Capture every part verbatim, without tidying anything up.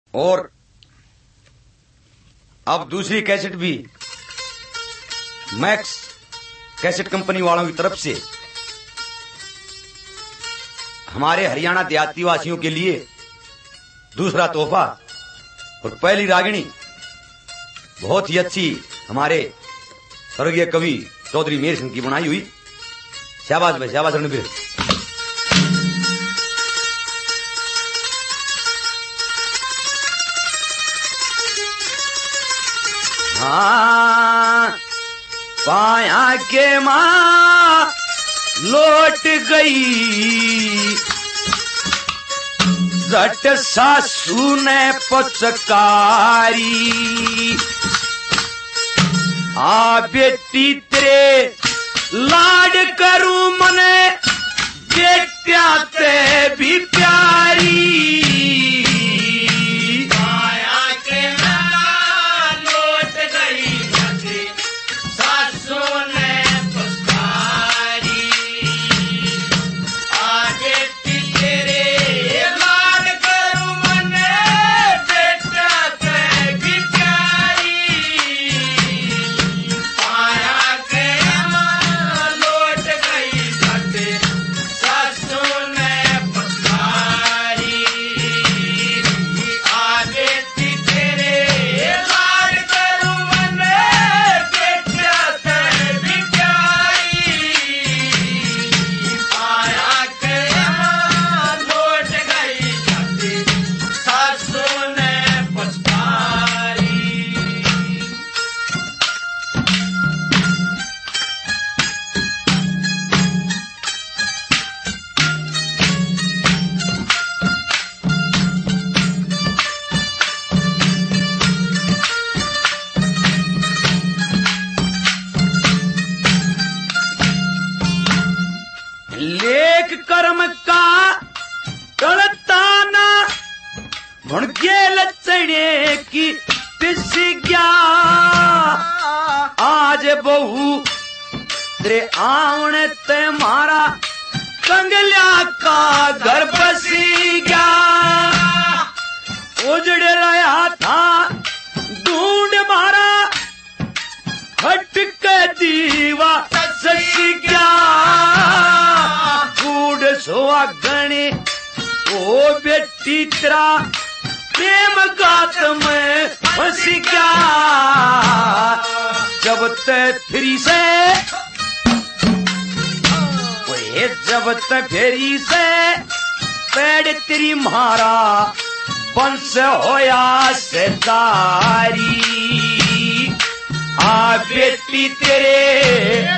और अब दूसरी कैसेट भी मैक्स कैसेट कंपनी वालों की तरफ से हमारे हरियाणा देहाती वासियों के लिए दूसरा तोहफा। और पहली रागिणी बहुत ही अच्छी हमारे स्वर्गीय कवि चौधरी मेहर सिंह की बनाई हुई। शाबाश भाई, शाबाश रणबीर। हाँ पाया के माँ लौट गई, जट सासू ने पचकारी, आ बेटी तेरे लाड करूं मने बेटिया ते भी प्यारी। लेख कर्म का टलताना भुणके लचने की पिस गया, आज बहू तेरे आवने ते मारा कंगल्या का घर बसी गया। उजड़ रहा था ढूंढ मारा हट के दीवा ससी गया, सुहागणे ओ बेटी तेरा प्रेम गात में फंस गया। जब ते फिरी से ओए जब ते फिरी से पेड़ तेरी मारा बंस होया से दारी, आ बेटी तेरे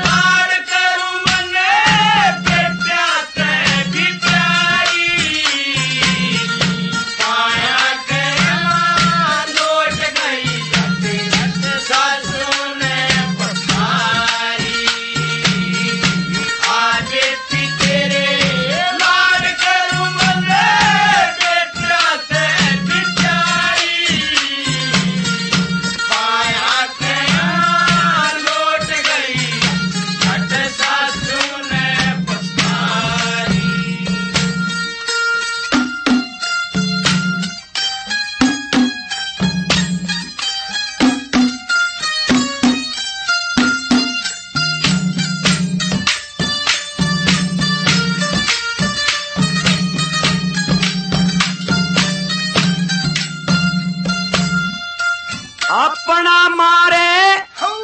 अपना मारे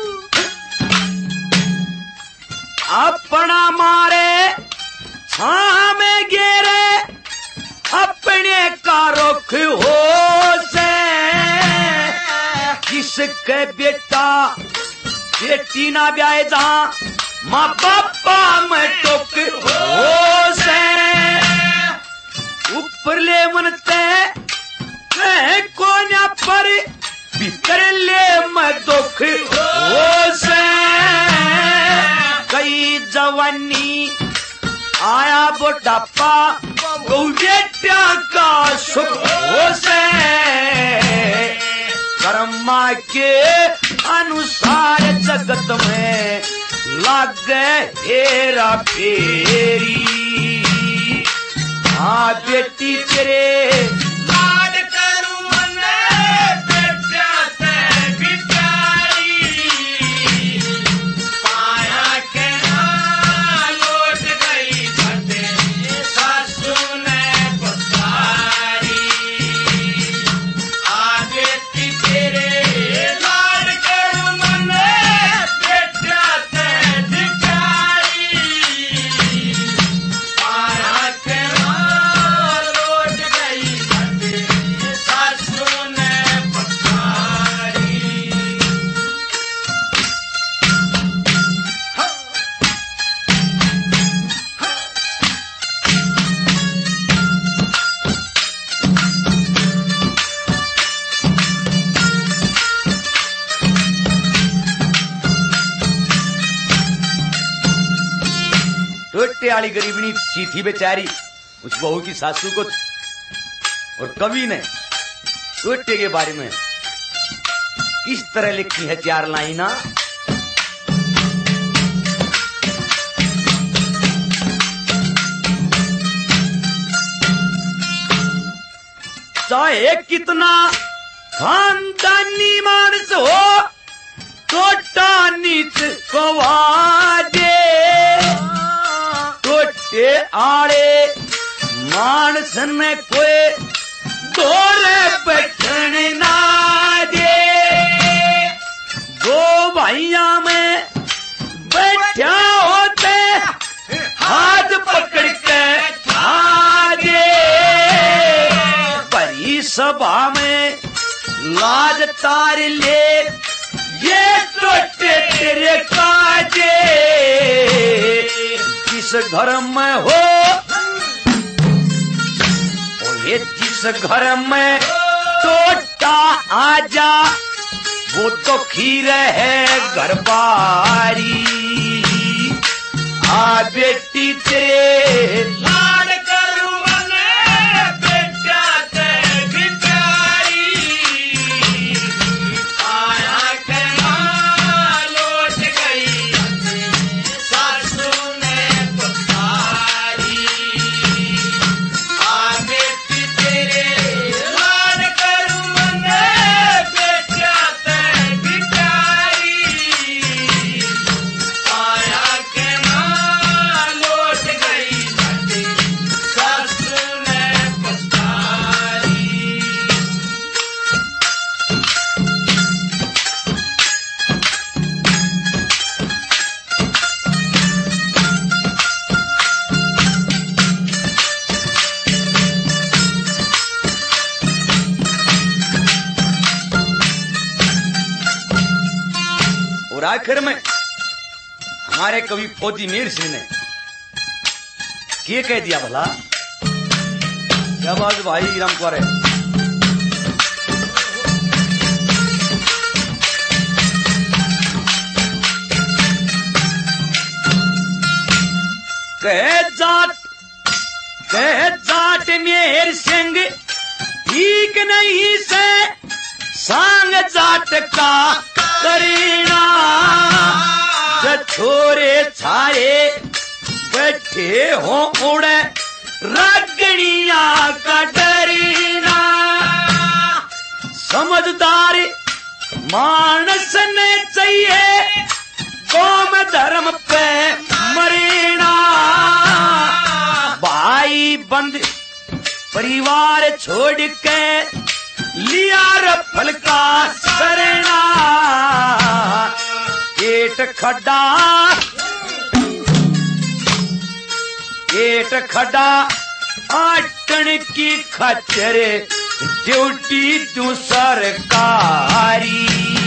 अपना मारे छां में गिरे अपने का रुख हो से, जिसके बेटा बेटी ना ब्याह जा माँ बापा में टुक हो से, ऊपर ले मनते कोन्या पर भीतर ले मैं दुख हो से। कई जवानी आया बुढ़ापा बेटिया का सुख हो से, कर्मा के अनुसार जगत में लागे हेरा फेरी। हाँ बेटी तेरे लाड करूं मन छोटे वाली गरीबनी सी थी बेचारी, उस बहू की सासू को। और कवि ने छोटे के बारे में किस तरह लिखी है चार लाइना। चाहे कितना खानदानी मानस हो, छोटा नीच को वाजे, छोटे आड़े मानस ने कोई तोरे बैठन ना दे। दो भाइया में बैठा होते हाथ पकड़ के आजे, भरी सभा में लाज तार ले ये टोटे तेरे काजे। जिस घर में हो ये, जिस घर में टोटा आजा, वो तो खीर है घर बारी। आ बेटी तेरे लाड करूं मने बेटा ते बिचारी। आया के मां लौट गई सासू ने पुकारी। आ बेटी तेरे लाड करूं मने बेटा ते बिचारी। आया के मां लौट गई सासू ने पुकारी। और आखिर में हमारे कवि फौजी मीर सिंह ने ये कह दिया भला, शाबाश भाई राम कुंवर। कह जाट कह जाट मीर सिंह ठीक नहीं से सांग जाट का करीना। छोरे छारे बैठे हो उड़े रागणिया का डरीना। समझदार मानस ने चाहिए कौम धर्म पे मरीना। भाई बंद परिवार छोड़ के लिया रफल का सरना। पेट खड्डा पेट खड्डा आटन की खच्चर ड्यूटी तू सरकारी।